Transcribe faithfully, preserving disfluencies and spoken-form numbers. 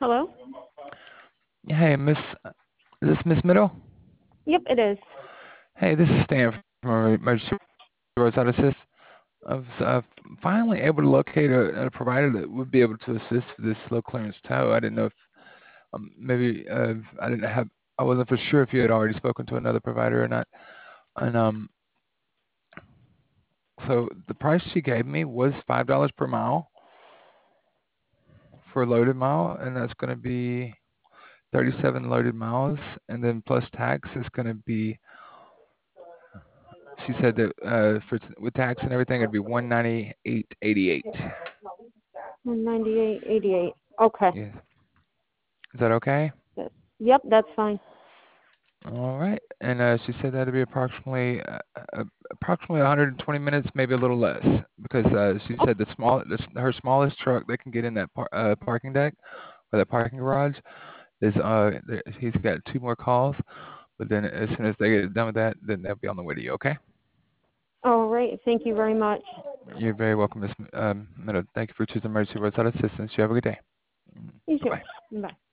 Hello? Hey, Miss, is this Miss Middle? Yep, it is. Hey, this is Stan from Emergency Roadside Assist. I was uh, finally able to locate a, a provider that would be able to assist with this low clearance tow. I didn't know if um, maybe uh, I didn't have, I wasn't for sure if you had already spoken to another provider or not. And um, so the price she gave me was five dollars per mile for a loaded mile, and that's going to be thirty-seven loaded miles, and then plus tax is going to be. She said that uh, for with tax and everything, it'd be one ninety eight eighty eight. one ninety-eight eighty-eight. Okay. Yeah, is that okay? That- Yep, that's fine. All right. And uh, she said that'd be approximately uh, uh, approximately one hundred twenty minutes, maybe a little less, because uh, she said the small, the, s- her smallest truck they can get in that par uh, parking deck or that parking garage is uh, there, he's got two more calls, but then as soon as they get done with that, then they'll be on the way to you. Okay? All right. Thank you very much. You're very welcome, Miss M- um, Meadow. Thank you for choosing Emergency Roadside Assistance. You have a good day. You Bye too. bye. Bye.